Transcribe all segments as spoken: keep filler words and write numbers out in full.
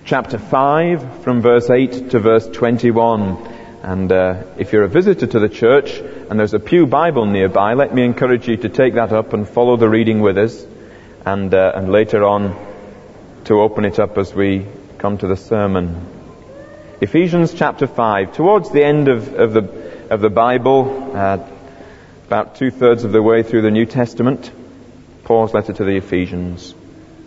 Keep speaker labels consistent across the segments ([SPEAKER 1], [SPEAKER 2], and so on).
[SPEAKER 1] chapter five, from verse eight to verse twenty-one. And uh, if you're a visitor to the church and there's a pew Bible nearby, let me encourage you to take that up and follow the reading with us, and uh, and later on to open it up as we come to the sermon. Ephesians chapter five, towards the end of, of the of the Bible, uh, about two-thirds of the way through the New Testament, Paul's letter to the Ephesians.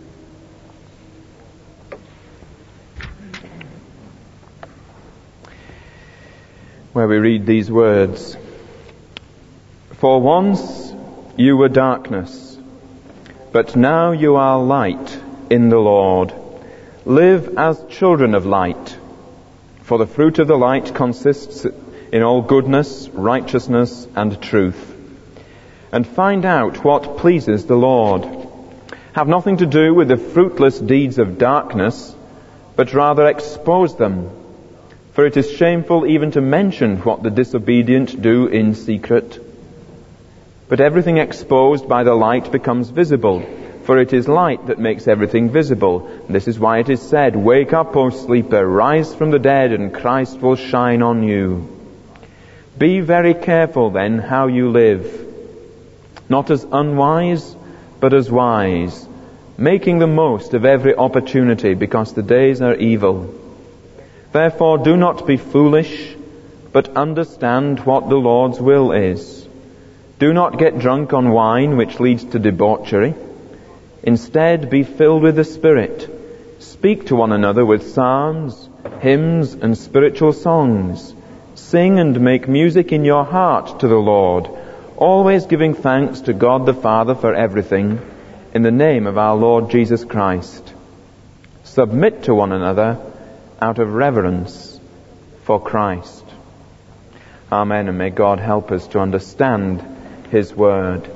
[SPEAKER 1] Where we read these words: For once you were darkness, but now you are light in the Lord. Live as children of light, for the fruit of the light consists in all goodness, righteousness, and truth. And find out what pleases the Lord. Have nothing to do with the fruitless deeds of darkness, but rather expose them. For it is shameful even to mention what the disobedient do in secret. But everything exposed by the light becomes visible, for it is light that makes everything visible. This is why it is said, Wake up, O sleeper, rise from the dead, and Christ will shine on you. Be very careful then how you live, not as unwise, but as wise, making the most of every opportunity, because the days are evil. Therefore do not be foolish, but understand what the Lord's will is. Do not get drunk on wine, which leads to debauchery. Instead, be filled with the Spirit. Speak to one another with psalms, hymns, and spiritual songs. Sing and make music in your heart to the Lord, always giving thanks to God the Father for everything, in the name of our Lord Jesus Christ. Submit to one another out of reverence for Christ. Amen, and may God help us to understand His Word.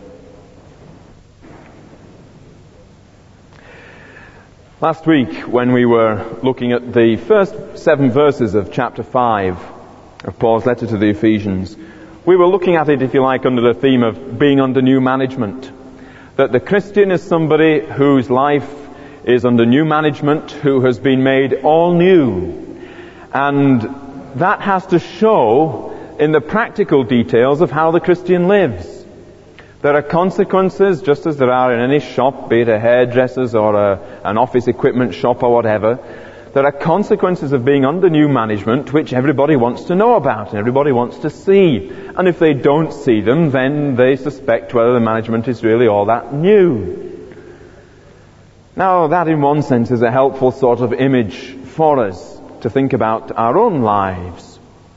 [SPEAKER 1] Last week, when we were looking at the first seven verses of chapter five of Paul's letter to the Ephesians, we were looking at it, if you like, under the theme of being under new management. That the Christian is somebody whose life is under new management, who has been made all new. And that has to show in the practical details of how the Christian lives. There are consequences, just as there are in any shop, be it a hairdresser's or a, an office equipment shop or whatever. There are consequences of being under new management which everybody wants to know about and everybody wants to see. And if they don't see them, then they suspect whether the management is really all that new. Now, that in one sense is a helpful sort of image for us to think about our own lives.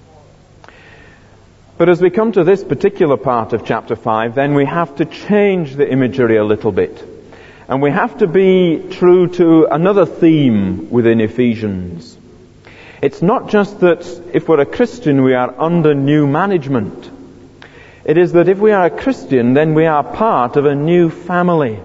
[SPEAKER 1] But as we come to this particular part of chapter five, then we have to change the imagery a little bit. And we have to be true to another theme within Ephesians. It's not just that if we're a Christian we are under new management. It is that if we are a Christian, then we are part of a new family.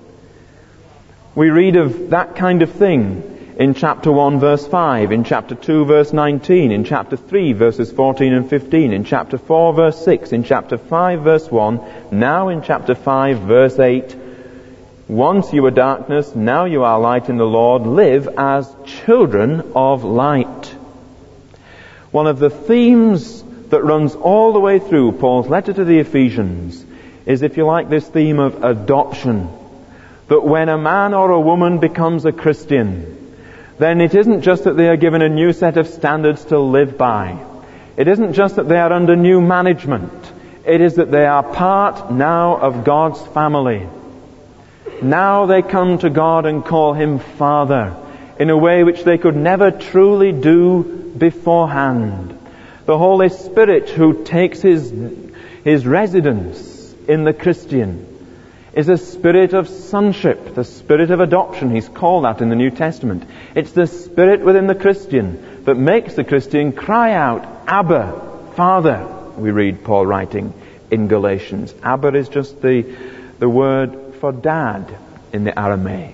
[SPEAKER 1] We read of that kind of thing in chapter one verse five, in chapter two verse nineteen, in chapter three verses fourteen and fifteen, in chapter four verse six, in chapter five verse one, now in chapter five verse eight. Once you were darkness, now you are light in the Lord. Live as children of light. One of the themes that runs all the way through Paul's letter to the Ephesians is, if you like, this theme of adoption. That when a man or a woman becomes a Christian, then it isn't just that they are given a new set of standards to live by. It isn't just that they are under new management. It is that they are part now of God's family. Now they come to God and call Him Father in a way which they could never truly do beforehand. The Holy Spirit, who takes His, His residence in the Christian, is a spirit of sonship, the spirit of adoption. He's called that in the New Testament. It's the spirit within the Christian that makes the Christian cry out, Abba, Father, we read Paul writing in Galatians. Abba is just the, the word for dad in the Aramaic.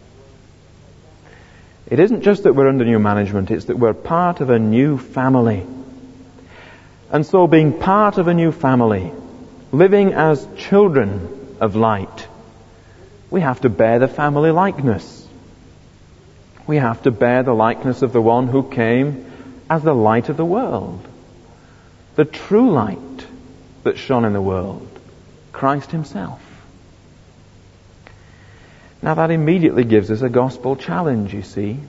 [SPEAKER 1] It isn't just that we're under new management, it's that we're part of a new family. And so being part of a new family, living as children of light, we have to bear the family likeness. We have to bear the likeness of the one who came as the light of the world, the true light that shone in the world, Christ himself. Now that immediately gives us a gospel challenge, you see.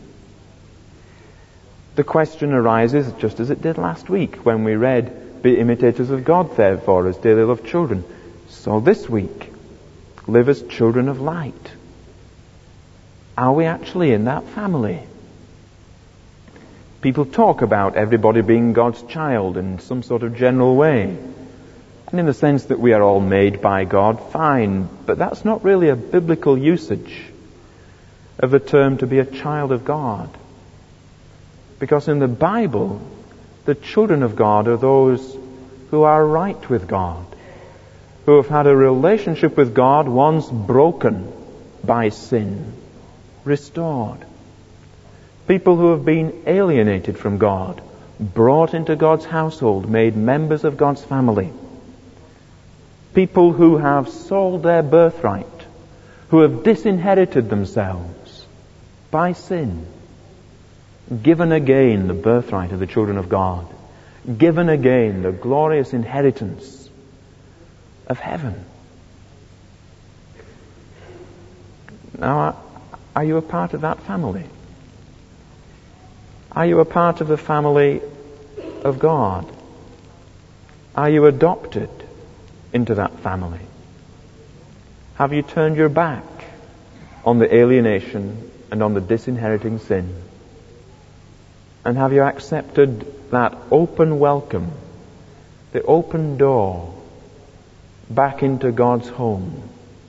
[SPEAKER 1] The question arises just as it did last week when we read, "Be imitators of God, therefore, as dearly loved children." So this week, live as children of light. Are we actually in that family? People talk about everybody being God's child in some sort of general way. And in the sense that we are all made by God, fine. But that's not really a biblical usage of the term to be a child of God. Because in the Bible, the children of God are those who are right with God, who have had a relationship with God once broken by sin, restored. People who have been alienated from God, brought into God's household, made members of God's family. People who have sold their birthright, who have disinherited themselves by sin, given again the birthright of the children of God, given again the glorious inheritance of heaven. Now, are you a part of that family? Are you a part of the family of God? Are you adopted into that family? Have you turned your back on the alienation and on the disinheriting sin? And have you accepted that open welcome, the open door back into God's home?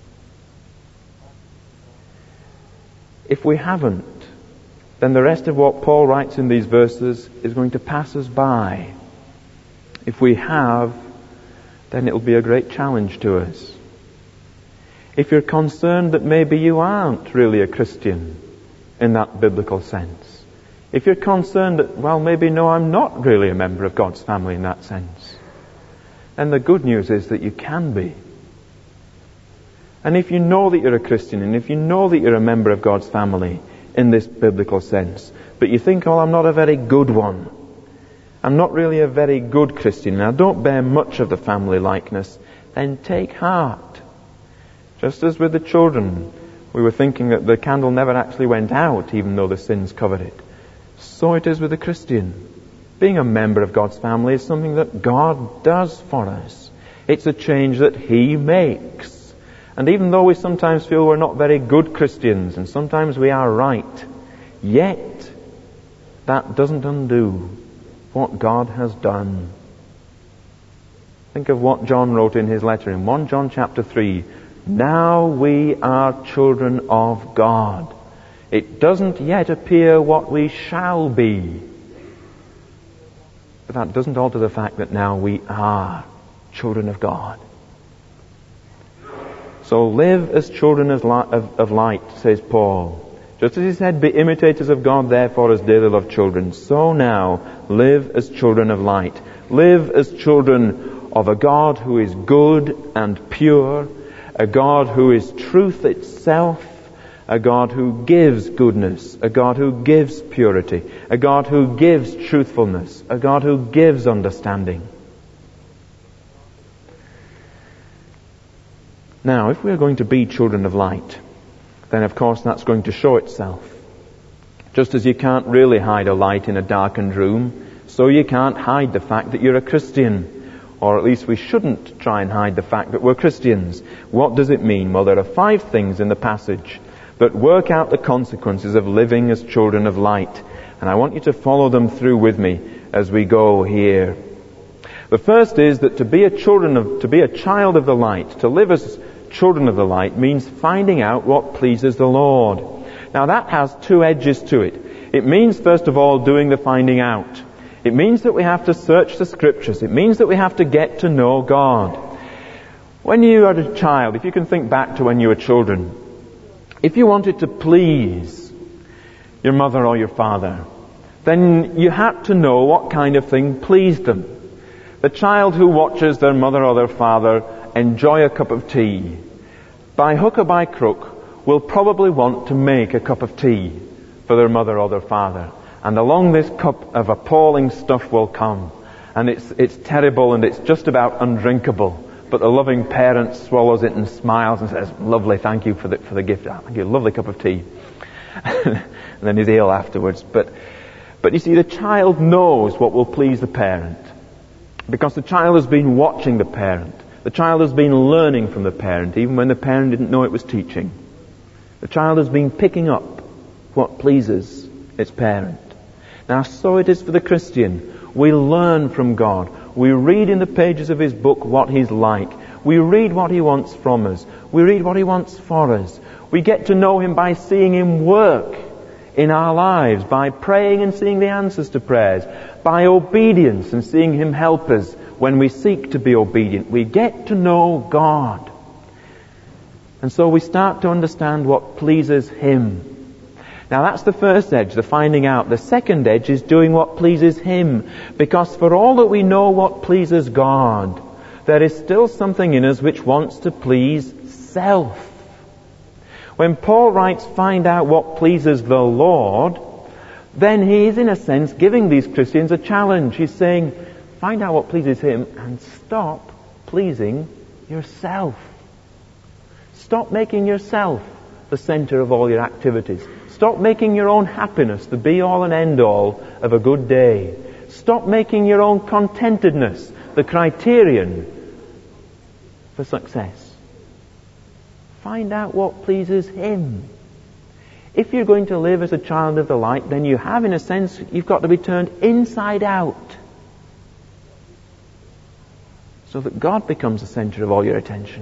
[SPEAKER 1] If we haven't, then the rest of what Paul writes in these verses is going to pass us by. If we have, then it will be a great challenge to us. If you're concerned that maybe you aren't really a Christian in that biblical sense, if you're concerned that, well, maybe no, I'm not really a member of God's family in that sense, then the good news is that you can be. And if you know that you're a Christian, and if you know that you're a member of God's family in this biblical sense, but you think, oh, I'm not a very good one, I'm not really a very good Christian, and I don't bear much of the family likeness, then take heart. Just as with the children, we were thinking that the candle never actually went out, even though the sins covered it. So it is with the Christian. Being a member of God's family is something that God does for us. It's a change that He makes. And even though we sometimes feel we're not very good Christians, and sometimes we are right, yet that doesn't undo what God has done. Think of what John wrote in his letter in First John chapter three. Now we are children of God. It doesn't yet appear what we shall be. But that doesn't alter the fact that now we are children of God. So live as children of light, says Paul. Just as he said, be imitators of God, therefore, as dearly loved children. So now, live as children of light. Live as children of a God who is good and pure, a God who is truth itself, a God who gives goodness, a God who gives purity, a God who gives truthfulness, a God who gives understanding. Now, if we are going to be children of light, then of course that's going to show itself. Just as you can't really hide a light in a darkened room, so you can't hide the fact that you're a Christian. Or at least we shouldn't try and hide the fact that we're Christians. What does it mean? Well, there are five things in the passage that work out the consequences of living as children of light. And I want you to follow them through with me as we go here. The first is that to be a children of, to be a child of the light, to live as children of the light, means finding out what pleases the Lord. Now that has two edges to it. It means, first of all, doing the finding out. It means that we have to search the Scriptures. It means that we have to get to know God. When you are a child, if you can think back to when you were children, if you wanted to please your mother or your father, then you had to know what kind of thing pleased them. The child who watches their mother or their father enjoy a cup of tea, by hook or by crook, will probably want to make a cup of tea for their mother or their father. And along this cup of appalling stuff will come. And it's, it's terrible and it's just about undrinkable. But the loving parent swallows it and smiles and says, lovely, thank you for the, for the gift. Thank you, lovely cup of tea. And then he's ill afterwards. But, but you see, the child knows what will please the parent. Because the child has been watching the parent. The child has been learning from the parent, even when the parent didn't know it was teaching. The child has been picking up what pleases its parent. Now, so it is for the Christian. We learn from God. We read in the pages of His book what He's like. We read what He wants from us. We read what He wants for us. We get to know Him by seeing Him work in our lives, by praying and seeing the answers to prayers, by obedience and seeing Him help us when we seek to be obedient. We get to know God. And so we start to understand what pleases Him. Now that's the first edge, the finding out. The second edge is doing what pleases Him. Because for all that we know what pleases God, there is still something in us which wants to please self. When Paul writes, find out what pleases the Lord, then he is in a sense giving these Christians a challenge. He's saying, find out what pleases Him and stop pleasing yourself. Stop making yourself the center of all your activities. Stop making your own happiness the be-all and end-all of a good day. Stop making your own contentedness the criterion for success. Find out what pleases Him. If you're going to live as a child of the light, then you have, in a sense, you've got to be turned inside out, so that God becomes the center of all your attention.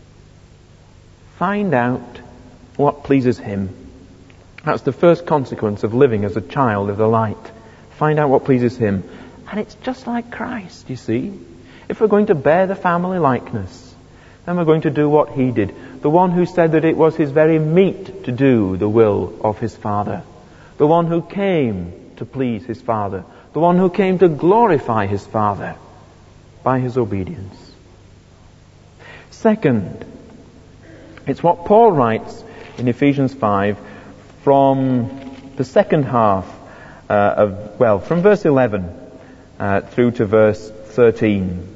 [SPEAKER 1] Find out what pleases Him. That's the first consequence of living as a child of the light. Find out what pleases Him. And it's just like Christ, you see. If we're going to bear the family likeness, then we're going to do what He did. The one who said that it was His very meat to do the will of His Father. The one who came to please His Father. The one who came to glorify His Father by His obedience. Second, it's what Paul writes in Ephesians five from the second half uh, of, well, from verse eleven uh, through to verse thirteen.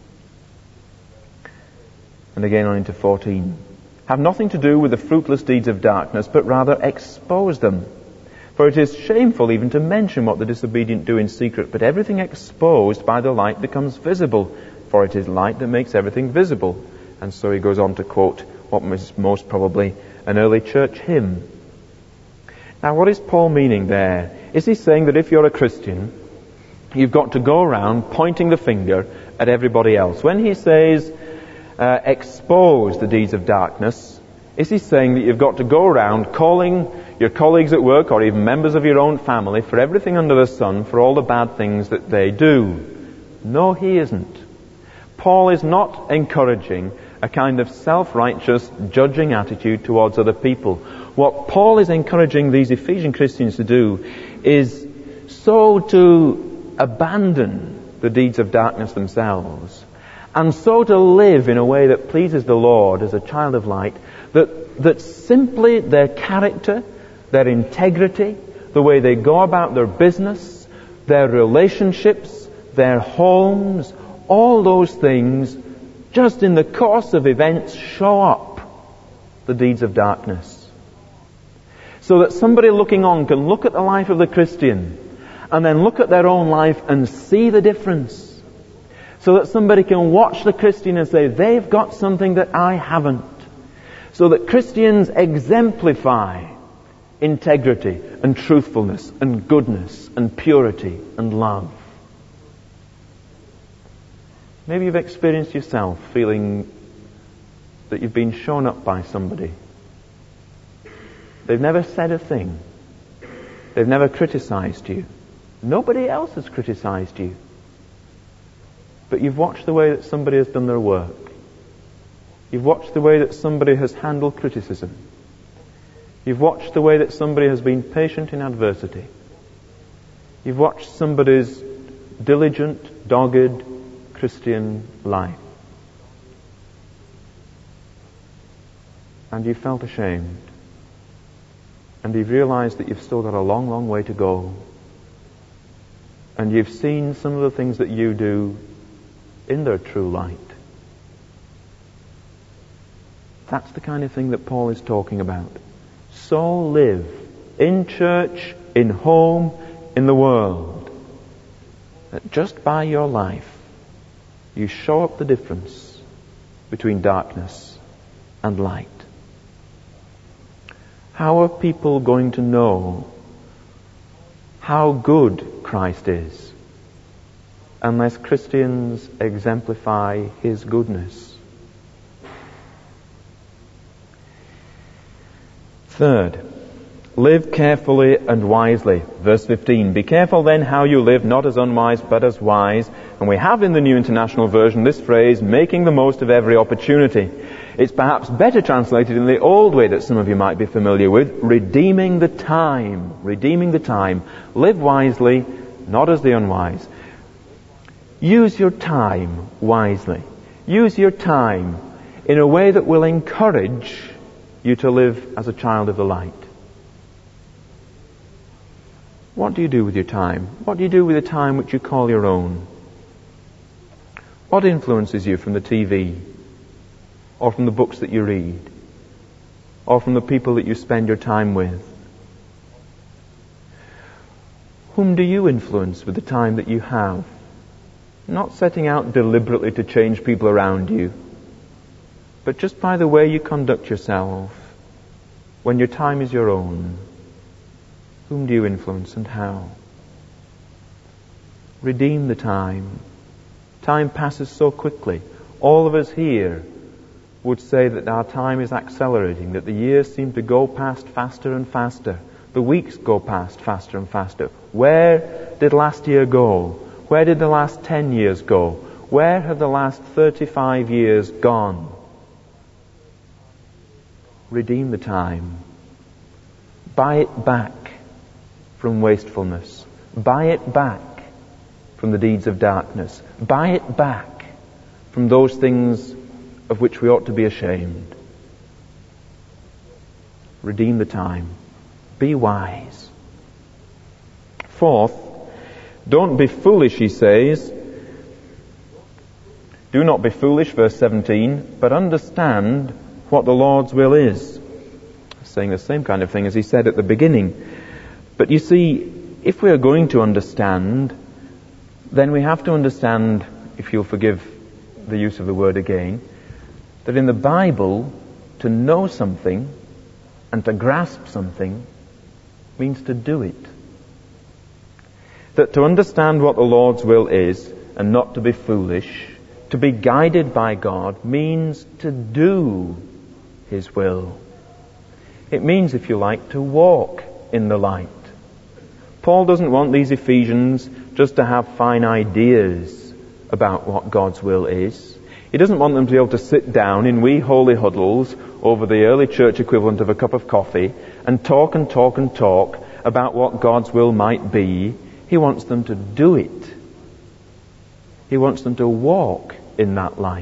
[SPEAKER 1] And again on into fourteen. Have nothing to do with the fruitless deeds of darkness, but rather expose them. For it is shameful even to mention what the disobedient do in secret, but everything exposed by the light becomes visible. For it is light that makes everything visible. And so he goes on to quote what was most probably an early church hymn. Now, what is Paul meaning there? Is he saying that if you're a Christian, you've got to go around pointing the finger at everybody else? When he says, uh, expose the deeds of darkness, is he saying that you've got to go around calling your colleagues at work or even members of your own family for everything under the sun, for all the bad things that they do? No, he isn't. Paul is not encouraging a kind of self-righteous, judging attitude towards other people. What Paul is encouraging these Ephesian Christians to do is so to abandon the deeds of darkness themselves, and so to live in a way that pleases the Lord as a child of light, that, that simply their character, their integrity, the way they go about their business, their relationships, their homes, all those things, just in the course of events, show up the deeds of darkness. So that somebody looking on can look at the life of the Christian and then look at their own life and see the difference. So that somebody can watch the Christian and say, they've got something that I haven't. So that Christians exemplify integrity and truthfulness and goodness and purity and love. Maybe you've experienced yourself feeling that you've been shown up by somebody. They've never said a thing. They've never criticized you. Nobody else has criticized you. But you've watched the way that somebody has done their work. You've watched the way that somebody has handled criticism. You've watched the way that somebody has been patient in adversity. You've watched somebody's diligent, dogged Christian life. And you felt ashamed. and you've realized that you've still got a long, long way to go. And you've seen some of the things that you do in their true light. That's the kind of thing that Paul is talking about. So live in church, in home, in the world, that just by your life you show up the difference between darkness and light. How are people going to know how good Christ is unless Christians exemplify His goodness? Third, live carefully and wisely. Verse fifteen, be careful then how you live, not as unwise but as wise. And we have in the New International Version this phrase, making the most of every opportunity. It's perhaps better translated in the old way that some of you might be familiar with, redeeming the time. Redeeming the time. Live wisely, not as the unwise. Use your time wisely. Use your time in a way that will encourage you to live as a child of the light. What do you do with your time? What do you do with the time which you call your own? What influences you from the T V? Or from the books that you read? Or from the people that you spend your time with? Whom do you influence with the time that you have? Not setting out deliberately to change people around you, but just by the way you conduct yourself when your time is your own. Whom do you influence and how? Redeem the time. Time passes so quickly. All of us here would say that our time is accelerating, that the years seem to go past faster and faster. The weeks go past faster and faster. Where did last year go? Where did the last ten years go? Where have the last thirty-five years gone? Redeem the time. Buy it back from wastefulness. Buy it back from the deeds of darkness. Buy it back from those things of which we ought to be ashamed. Redeem the time. Be wise. Fourth, don't be foolish, he says. Do not be foolish, verse seventeen, but understand what the Lord's will is. Saying the same kind of thing as he said at the beginning. But you see, if we are going to understand, then we have to understand, if you'll forgive the use of the word again, that in the Bible, to know something and to grasp something means to do it. That to understand what the Lord's will is and not to be foolish, to be guided by God, means to do His will. It means, if you like, to walk in the light. Paul doesn't want these Ephesians just to have fine ideas about what God's will is. He doesn't want them to be able to sit down in wee holy huddles over the early church equivalent of a cup of coffee and talk and talk and talk about what God's will might be. He wants them to do it. He wants them to walk in that light.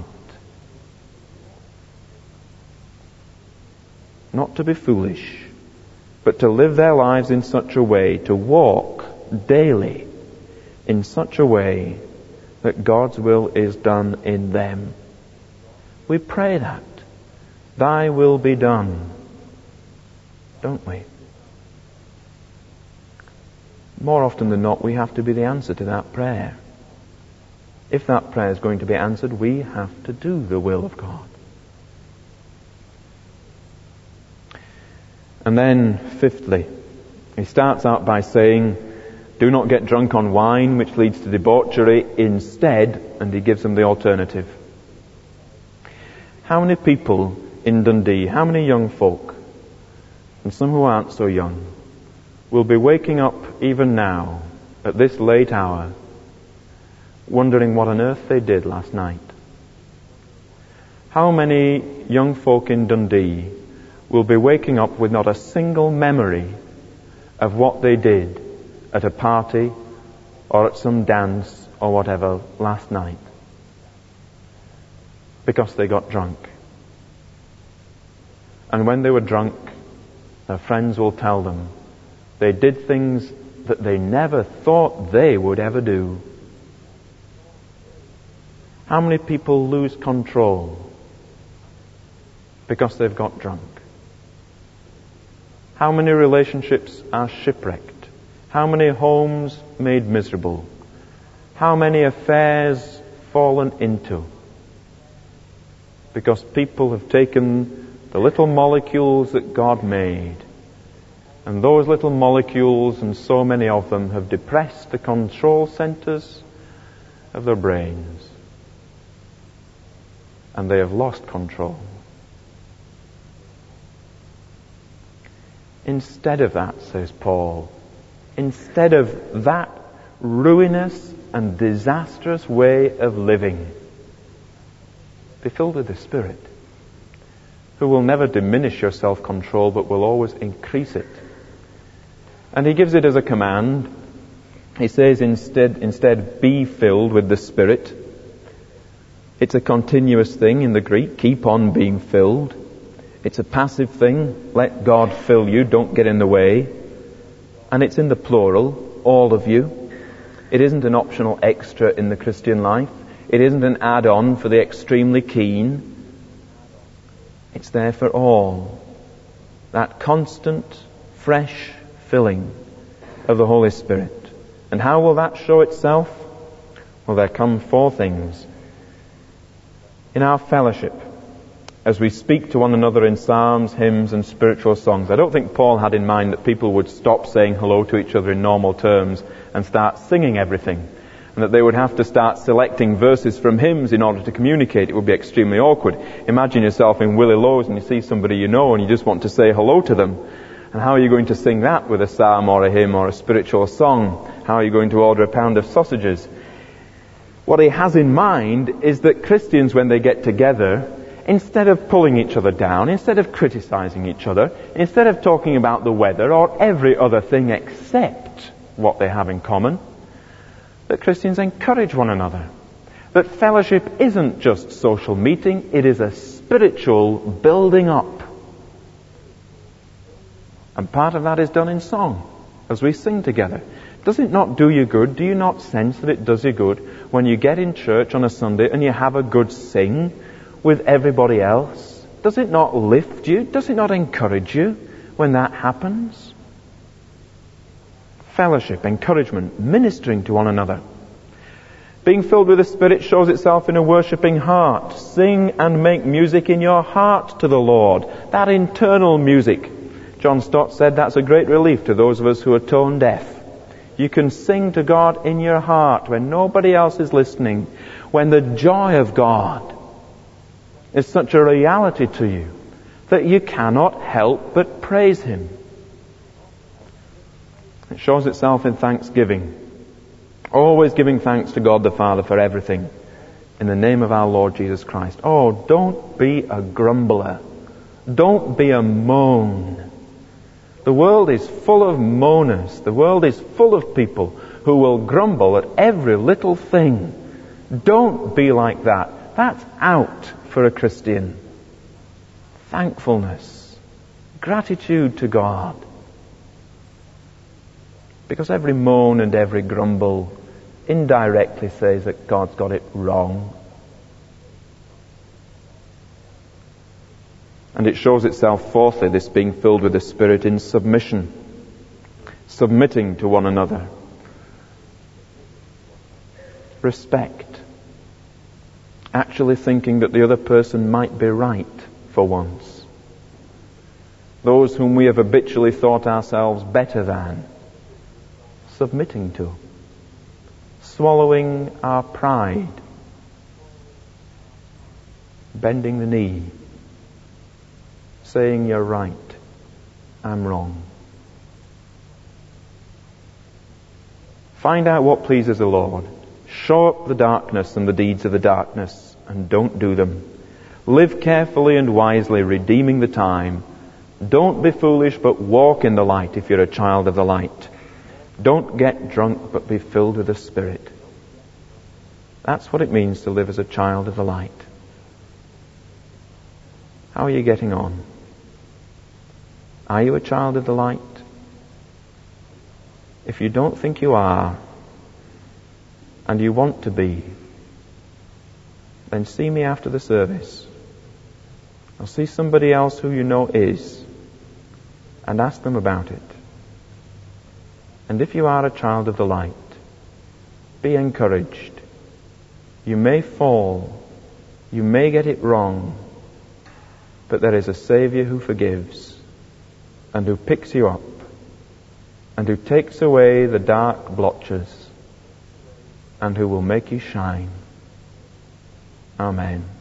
[SPEAKER 1] Not to be foolish, but to live their lives in such a way, to walk daily in such a way that God's will is done in them. We pray that. Thy will be done. Don't we? More often than not, we have to be the answer to that prayer. If that prayer is going to be answered, we have to do the will of God. And then, fifthly, he starts out by saying, do not get drunk on wine, which leads to debauchery. Instead, and he gives them the alternative. How many people in Dundee, how many young folk, and some who aren't so young, will be waking up even now, at this late hour, wondering what on earth they did last night? How many young folk in Dundee will be waking up with not a single memory of what they did at a party or at some dance or whatever last night because they got drunk? And when they were drunk, Their friends will tell them they did things that they never thought they would ever do. How many people lose control because they've got drunk? How many relationships are shipwrecked? How many homes made miserable? How many affairs fallen into? Because people have taken the little molecules that God made, and those little molecules, and so many of them, have depressed the control centers of their brains, and they have lost control. Instead of that, says Paul, instead of that ruinous and disastrous way of living, be filled with the Spirit, who will never diminish your self-control but will always increase it. And he gives it as a command. He says instead, instead, be filled with the Spirit. It's a continuous thing in the Greek. Keep on being filled. It's a passive thing. Let God fill you. Don't get in the way. And it's in the plural, all of you. It isn't an optional extra in the Christian life. It isn't an add-on for the extremely keen. It's there for all. That constant, fresh filling of the Holy Spirit. And how will that show itself? Well, there come four things. In our fellowship, as we speak to one another in psalms, hymns and spiritual songs. I don't think Paul had in mind that people would stop saying hello to each other in normal terms and start singing everything, and that they would have to start selecting verses from hymns in order to communicate. It would be extremely awkward. Imagine yourself in Willie Lowe's and you see somebody you know and you just want to say hello to them. And how are you going to sing that with a psalm or a hymn or a spiritual song? How are you going to order a pound of sausages? What he has in mind is that Christians, when they get together, instead of pulling each other down, instead of criticizing each other, instead of talking about the weather or every other thing except what they have in common, that Christians encourage one another. That fellowship isn't just social meeting, it is a spiritual building up. And part of that is done in song, as we sing together. Does it not do you good? Do you not sense that it does you good when you get in church on a Sunday and you have a good sing with everybody else? Does it not lift you? Does it not encourage you when that happens? Fellowship, encouragement, ministering to one another. Being filled with the Spirit shows itself in a worshipping heart. Sing and make music in your heart to the Lord. That internal music. John Stott said that's a great relief to those of us who are tone deaf. You can sing to God in your heart when nobody else is listening, when the joy of God is such a reality to you that you cannot help but praise Him. It shows itself in thanksgiving. Always giving thanks to God the Father for everything in the name of our Lord Jesus Christ. Oh, don't be a grumbler. Don't be a moan. The world is full of moaners. The world is full of people who will grumble at every little thing. Don't be like that. That's out for a Christian. Thankfulness. Gratitude to God. Because every moan and every grumble indirectly says that God's got it wrong. And it shows itself, fourthly, this being filled with the Spirit, in submission. Submitting to one another. Respect. Actually thinking that the other person might be right for once. Those whom we have habitually thought ourselves better than. Submitting to. Swallowing our pride. Bending the knee. Saying you're right, I'm wrong. Find out what pleases the Lord. Show up the darkness and the deeds of the darkness, and don't do them. Live carefully and wisely, redeeming the time. Don't be foolish, but walk in the light if you're a child of the light. Don't get drunk, but be filled with the Spirit. That's what it means to live as a child of the light. How are you getting on? Are you a child of the light? If you don't think you are, and you want to be, then see me after the service. Or see somebody else who you know is, and ask them about it. And if you are a child of the light, be encouraged. You may fall, you may get it wrong, but there is a Saviour who forgives, and who picks you up, and who takes away the dark blotches, and who will make you shine. Amen.